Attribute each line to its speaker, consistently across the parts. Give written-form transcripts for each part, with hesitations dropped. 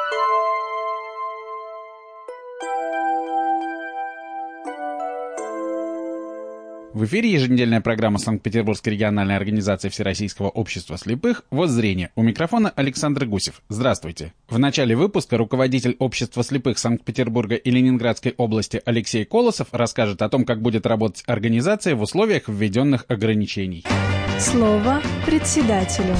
Speaker 1: В эфире еженедельная программа Санкт-Петербургской региональной организации Всероссийского общества слепых «Воззрение». У микрофона Александр Гусев. Здравствуйте. В начале выпуска руководитель общества слепых Санкт-Петербурга и Ленинградской области Алексей Колосов расскажет о том, как будет работать организация в условиях введенных ограничений.
Speaker 2: Слово председателю.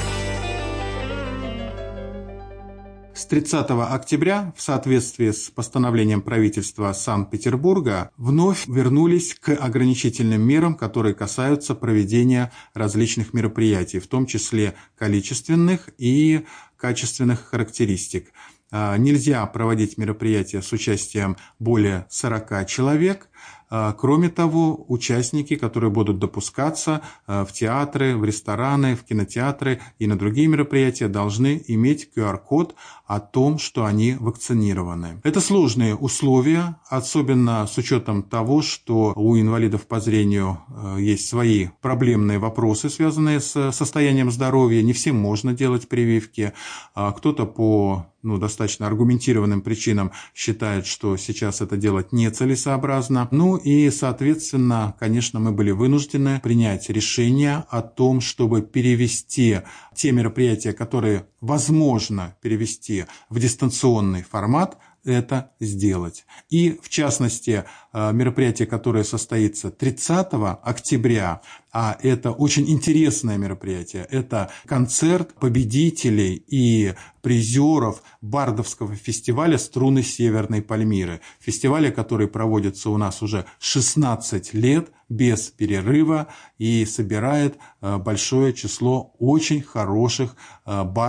Speaker 3: С 30 октября, в соответствии с постановлением правительства Санкт-Петербурга, вновь вернулись к ограничительным мерам, которые касаются проведения различных мероприятий, в том числе количественных и качественных характеристик. Нельзя проводить мероприятия с участием более 40 человек. Кроме того, участники, которые будут допускаться в театры, в рестораны, в кинотеатры и на другие мероприятия, должны иметь QR-код о том, что они вакцинированы. Это сложные условия, особенно с учетом того, что у инвалидов по зрению есть свои проблемные вопросы, связанные с состоянием здоровья. Не всем можно делать прививки. Кто-то по достаточно аргументированным причинам считает, что сейчас это делать нецелесообразно. И, соответственно, конечно, мы были вынуждены принять решение о том, чтобы перевести те мероприятия, которые возможно перевести в дистанционный формат, это сделать. И, в частности, мероприятие, которое состоится 30 октября, а это очень интересное мероприятие, это концерт победителей и призеров Бардовского фестиваля «Струны Северной Пальмиры». Фестиваля, который проводится у нас уже 16 лет без перерыва и собирает большое число очень хороших бардов